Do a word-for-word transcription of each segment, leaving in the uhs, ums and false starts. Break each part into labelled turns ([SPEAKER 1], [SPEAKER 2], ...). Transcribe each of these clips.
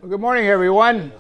[SPEAKER 1] Well, good morning, everyone.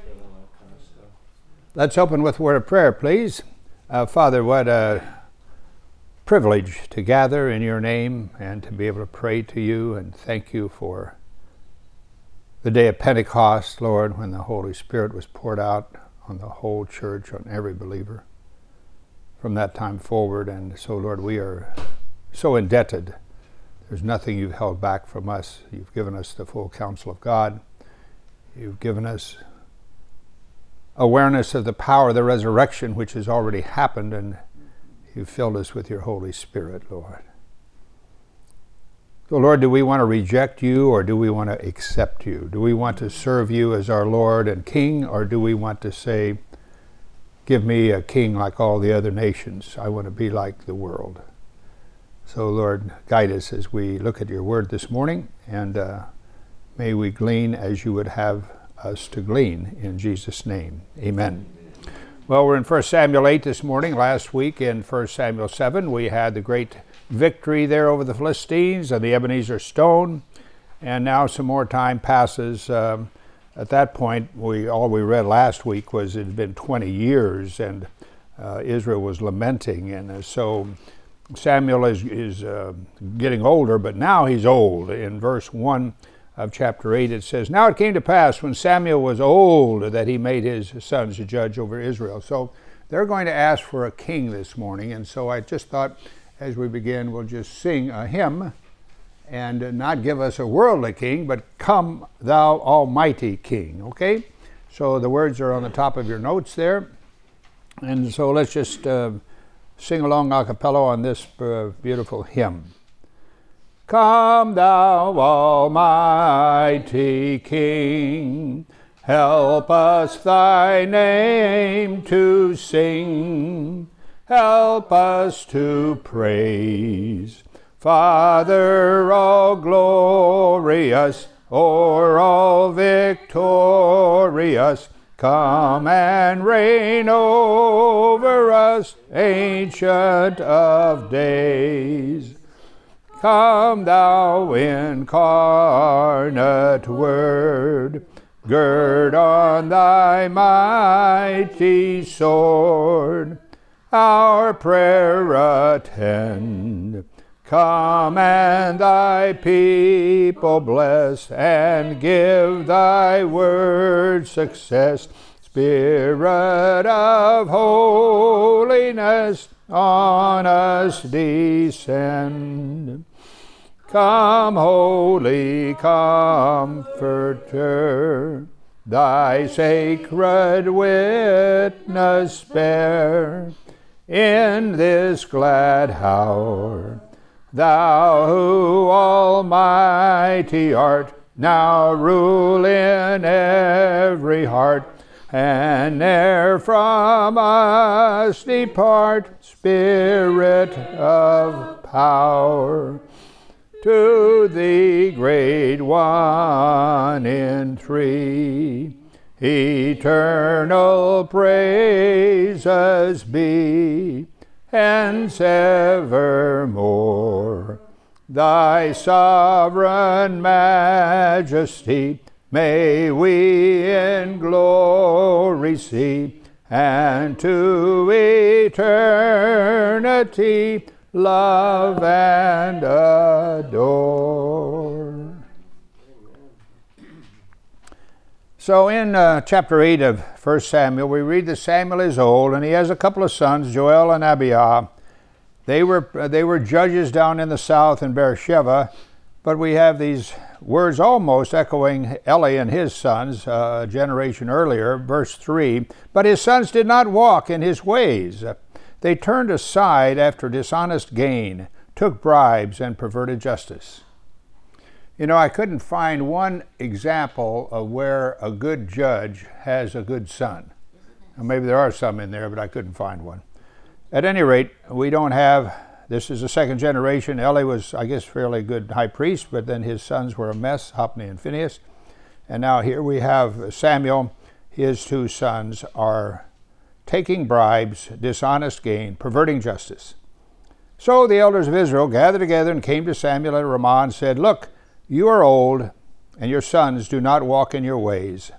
[SPEAKER 1] Let's open with a word of prayer, please. Uh, Father, what a privilege to gather in your name and to be able to pray to you, and thank you for the day of Pentecost, Lord, when the Holy Spirit was poured out on the whole church, on every believer from that time forward. And so, Lord, we are so indebted. There's nothing you've held back from us. You've given us the full counsel of God. You've given us awareness of the power of the resurrection, which has already happened, and you've filled us with your Holy Spirit, Lord. So, Lord, do we want to reject you, or do we want to accept you? Do we want to serve you as our Lord and King, or do we want to say, give me a king like all the other nations? I want to be like the world. So, Lord, guide us as we look at your word this morning, and uh, may we glean as you would have us to glean, in Jesus' name. Amen. Well, we're in First Samuel eight this morning. Last week in First Samuel seven, we had the great victory there over the Philistines and the Ebenezer stone. And now some more time passes. Um, at that point, we all we read last week was it had been twenty years, and uh, Israel was lamenting. And uh, so Samuel is, is uh, getting older, but now he's old. In verse one of chapter eight, it says, "Now it came to pass when Samuel was old that he made his sons to judge over Israel." So they're going to ask for a king this morning, and so I just thought as we begin we'll just sing a hymn and not give us a worldly king, but "Come Thou Almighty King," okay? So the words are on the top of your notes there, and so let's just uh, sing along a cappella on this uh, beautiful hymn. Come thou almighty King, help us thy name to sing, help us to praise. Father all glorious, o'er all victorious, come and reign over us, Ancient of Days. Come thou incarnate Word, gird on thy mighty sword, our prayer attend. Come and thy people bless, and give thy word success. Spirit of holiness, on us descend. Come, Holy Comforter, thy sacred witness bear in this glad hour. Thou who almighty art, now rule in every heart, and ne'er from us depart, Spirit of power. To thee, great one in three, eternal praises be, hence evermore. Thy sovereign majesty may we in glory see, and to eternity love and adore. So in uh, chapter eight of First Samuel, we read that Samuel is old, and he has a couple of sons, Joel and Abiah. They were, uh, they were judges down in the south in Beersheba, but we have these words almost echoing Eli and his sons uh, a generation earlier, verse three. "But his sons did not walk in his ways. They turned aside after dishonest gain, took bribes, and perverted justice." You know, I couldn't find one example of where a good judge has a good son. Now, maybe there are some in there, but I couldn't find one. At any rate, we don't have, this is the second generation. Eli was, I guess, fairly good high priest, but then his sons were a mess, Hophni and Phinehas. And now here we have Samuel. His two sons are taking bribes, dishonest gain, perverting justice. So the elders of Israel gathered together and came to Samuel at Ramah and said, "Look, you are old, and your sons do not walk in your ways.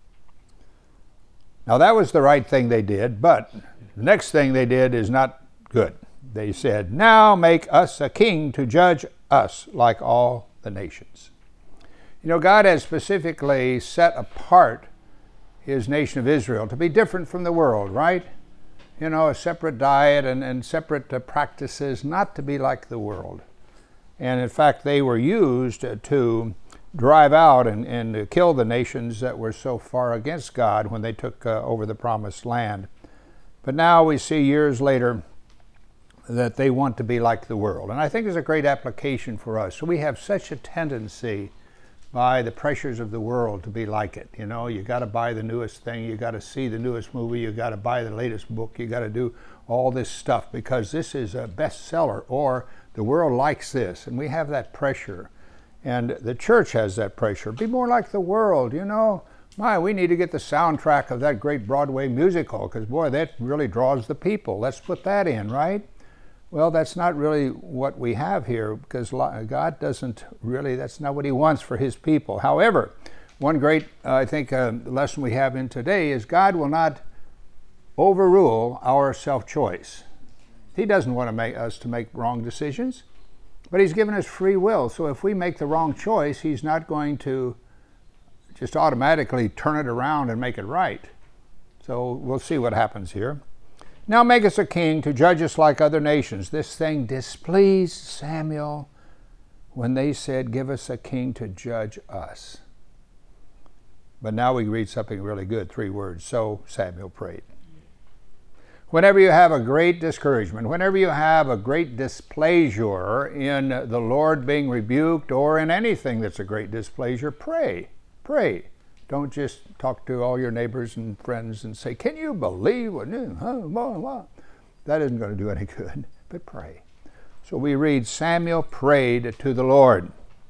[SPEAKER 1] Now that was the right thing they did, but the next thing they did is not good. They said, now make us a king to judge us like all the nations. You know, God has specifically set apart his nation of Israel to be different from the world, right? You know, a separate diet and, and separate uh, practices, not to be like the world. And in fact, they were used to drive out and, and to kill the nations that were so far against God when they took uh, over the promised land. But now we see years later that they want to be like the world. And I think it's a great application for us. So we have such a tendency by the pressures of the world to be like it. You know, you got to buy the newest thing, you got to see the newest movie, you got to buy the latest book, you got to do all this stuff because this is a bestseller or the world likes this. And we have that pressure. And the church has that pressure. Be more like the world, you know. My, we need to get the soundtrack of that great Broadway musical because, boy, that really draws the people. Let's put that in, right? Well, that's not really what we have here because God doesn't really, that's not what he wants for his people. However, one great, uh, I think, uh, lesson we have in today is God will not overrule our self-choice. He doesn't want to make us to make wrong decisions, but he's given us free will. So if we make the wrong choice, he's not going to just automatically turn it around and make it right. So we'll see what happens here. Now make us a king to judge us like other nations. This thing displeased Samuel when they said, give us a king to judge us. But now we read something really good, three words. So Samuel prayed. Whenever you have a great discouragement, whenever you have a great displeasure in the Lord being rebuked or in anything that's a great displeasure, pray, pray. Don't just talk to all your neighbors and friends and say, can you believe what? That isn't going to do any good, but pray. So we read, Samuel prayed to the Lord.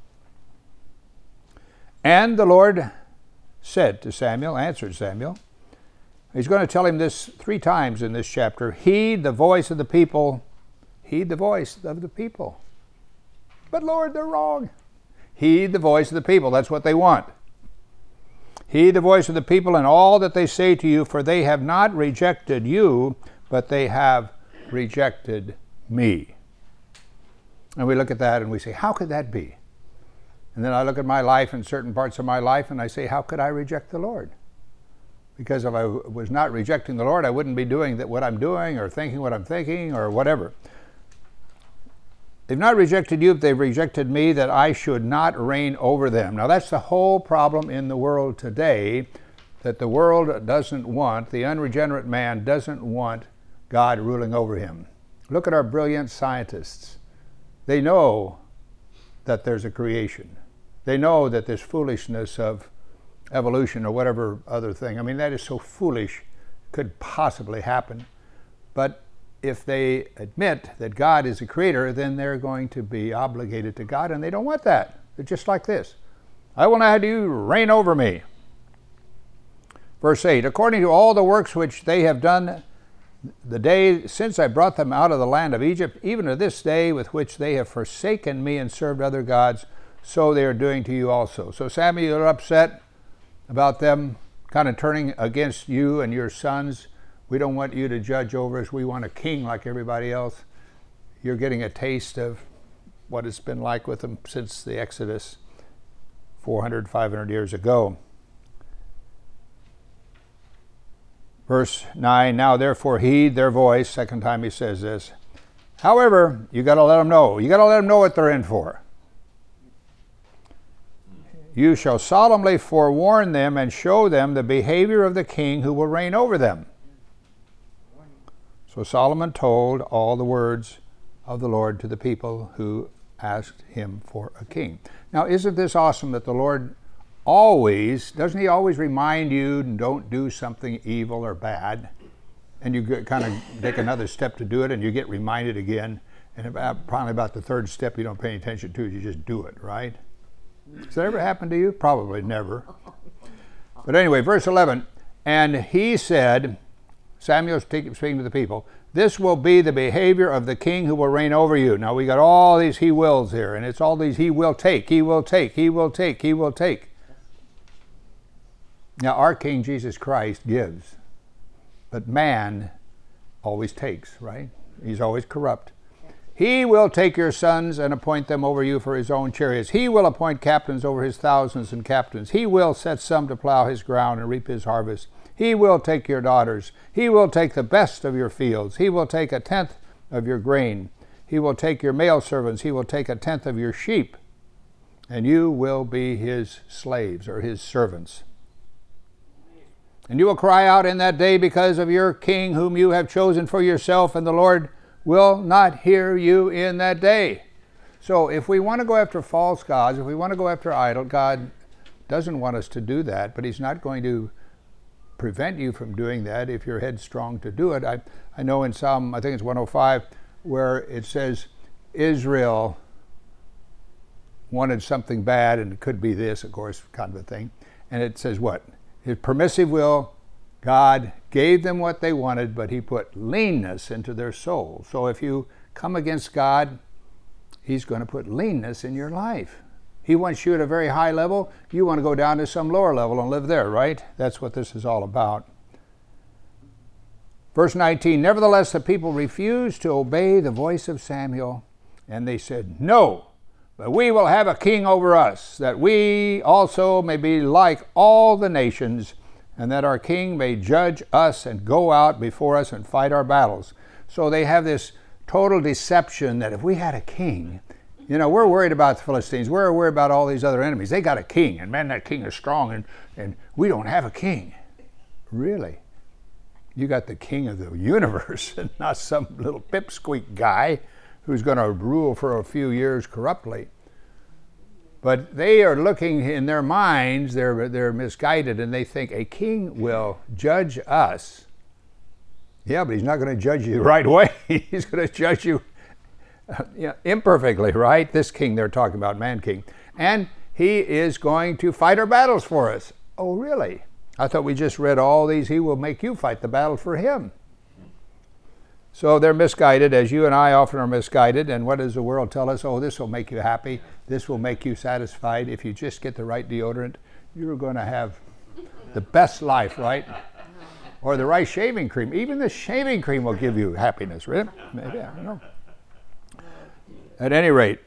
[SPEAKER 1] And the Lord said to Samuel, answered Samuel. He's going to tell him this three times in this chapter. Heed the voice of the people. Heed the voice of the people. But Lord, they're wrong. Heed the voice of the people. That's what they want. Heed the voice of the people in all that they say to you, for they have not rejected you, but they have rejected me. And we look at that and we say, how could that be? And then I look at my life and certain parts of my life and I say, how could I reject the Lord? Because if I was not rejecting the Lord, I wouldn't be doing what I'm doing or thinking what I'm thinking or whatever. They've not rejected you, but they've rejected me, that I should not reign over them. Now that's the whole problem in the world today, that the world doesn't want, the unregenerate man doesn't want God ruling over him. Look at our brilliant scientists. They know that there's a creation. They know that this foolishness of evolution or whatever other thing, I mean, that is so foolish, could possibly happen. But if they admit that God is a creator, then they're going to be obligated to God, and they don't want that. They're just like this. I will not have you reign over me. Verse eight, according to all the works which they have done the day since I brought them out of the land of Egypt, even to this day with which they have forsaken me and served other gods, so they are doing to you also. So Samuel, you're upset about them kind of turning against you and your sons. We don't want you to judge over us. We want a king like everybody else. You're getting a taste of what it's been like with them since the Exodus four hundred, five hundred years ago. Verse nine, now therefore heed their voice. Second time he says this. However, you got to let them know. You got to let them know what they're in for. You shall solemnly forewarn them and show them the behavior of the king who will reign over them. So Solomon told all the words of the Lord to the people who asked him for a king. Now, isn't this awesome that the Lord always, doesn't he always remind you, don't do something evil or bad? And you get, kind of take another step to do it and you get reminded again. And about, probably about the third step you don't pay any attention to, you just do it, right? Has that ever happened to you? Probably never. But anyway, verse eleven, and he said, Samuel's speaking to the people. This will be the behavior of the king who will reign over you. Now we got all these he wills here, and it's all these he will take, he will take, he will take, he will take. Now our King Jesus Christ gives, but man always takes, right? He's always corrupt. He will take your sons and appoint them over you for his own chariots. He will appoint captains over his thousands and captains. He will set some to plow his ground and reap his harvest. He will take your daughters. He will take the best of your fields. He will take a tenth of your grain. He will take your male servants. He will take a tenth of your sheep. And you will be his slaves or his servants. And you will cry out in that day because of your king whom you have chosen for yourself, and the Lord will not hear you in that day. So if we want to go after false gods, if we want to go after idol, God doesn't want us to do that, but he's not going to prevent you from doing that if you're headstrong to do it. I, I know in Psalm, I think it's one oh five, where it says Israel wanted something bad, and it could be this, of course, kind of a thing. And it says what? His permissive will, God gave them what they wanted, but he put leanness into their soul. So if you come against God, he's going to put leanness in your life. He wants you at a very high level. You want to go down to some lower level and live there, right? That's what this is all about. Verse nineteen, nevertheless, the people refused to obey the voice of Samuel, and they said, no, but we will have a king over us, that we also may be like all the nations, and that our king may judge us and go out before us and fight our battles. So they have this total deception that if we had a king, you know, we're worried about the Philistines. We're worried about all these other enemies. They got a king, and man, that king is strong, and, and we don't have a king. Really? You got the king of the universe, and not some little pipsqueak guy who's going to rule for a few years corruptly. But they are looking in their minds, they're, they're misguided, and they think a king will judge us. Yeah, but he's not going to judge you the right way. He's going to judge you Uh, yeah, imperfectly, right? This king they're talking about, man king. And he is going to fight our battles for us. Oh, really? I thought we just read all these. He will make you fight the battle for him. So they're misguided, as you and I often are misguided. And what does the world tell us? Oh, this will make you happy. This will make you satisfied. If you just get the right deodorant, you're going to have the best life, right? Or the right shaving cream. Even the shaving cream will give you happiness, right? Maybe, I don't know. At any rate,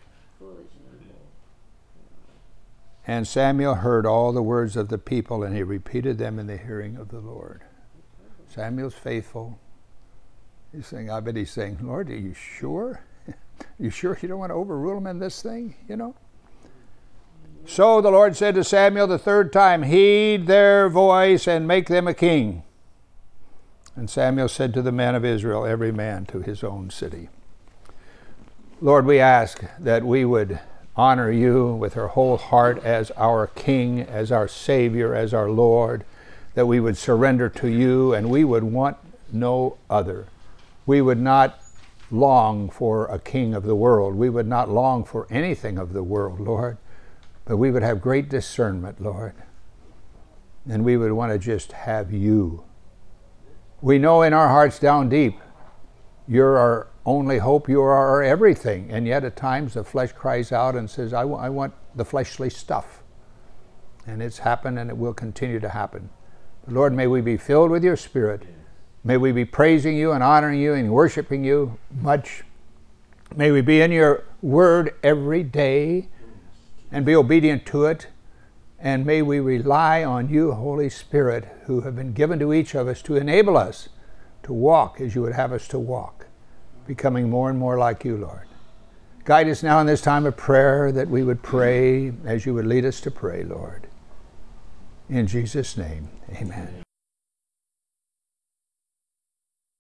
[SPEAKER 1] and Samuel heard all the words of the people, and he repeated them in the hearing of the Lord. Samuel's faithful. He's saying, I bet he's saying, Lord, are you sure? You sure you don't want to overrule him in this thing, you know? So the Lord said to Samuel the third time, heed their voice and make them a king. And Samuel said to the men of Israel, every man to his own city. Lord, we ask that we would honor you with our whole heart as our King, as our Savior, as our Lord, that we would surrender to you and we would want no other. We would not long for a king of the world. We would not long for anything of the world, Lord, but we would have great discernment, Lord, and we would want to just have you. We know in our hearts down deep, you're our only hope, you are our everything. And yet at times the flesh cries out and says, I, w- I want the fleshly stuff. And it's happened and it will continue to happen. But Lord, may we be filled with your Spirit. May we be praising you and honoring you and worshiping you much. May we be in your word every day and be obedient to it. And may we rely on you, Holy Spirit, who have been given to each of us to enable us to walk as you would have us to walk, becoming more and more like you, Lord. Guide us now in this time of prayer, that we would pray as you would lead us to pray, Lord. In Jesus' name, amen.